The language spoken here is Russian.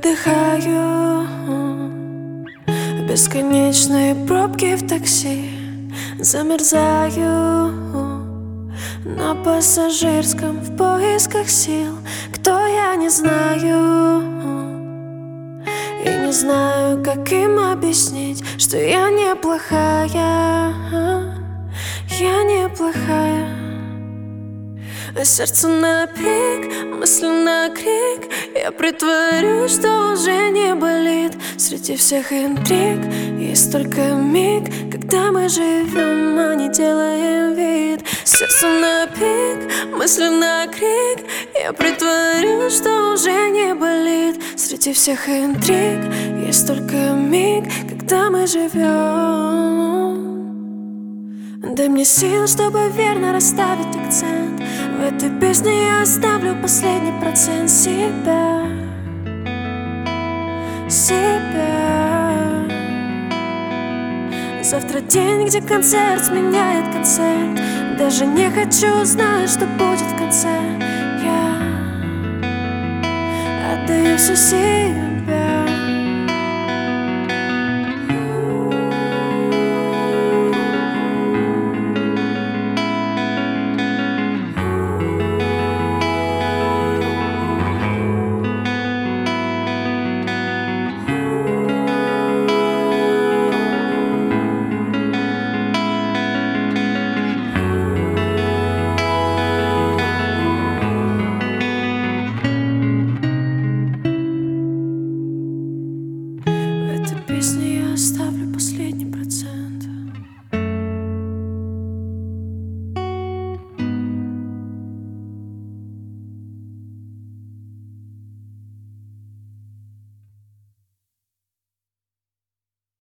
Выдыхаю бесконечные пробки в такси. Замерзаю на пассажирском в поисках сил. Кто я, не знаю. И не знаю, как им объяснить, что я неплохая. Я неплохая. Сердце на пик, мысли на крик. Я притворюсь, что уже не болит. Среди всех интриг есть только миг, когда мы живем, а не делаем вид. Сердце на пик, мысли на крик. Я притворюсь, что уже не болит. Среди всех интриг есть только миг, когда мы живем. Дай мне сил, чтобы верно расставить акцент. В этой песне я оставлю последний процент себя. Завтра день, где концерт сменяет концерт. Даже не хочу знать, что будет в конце. Я отдаю все силы.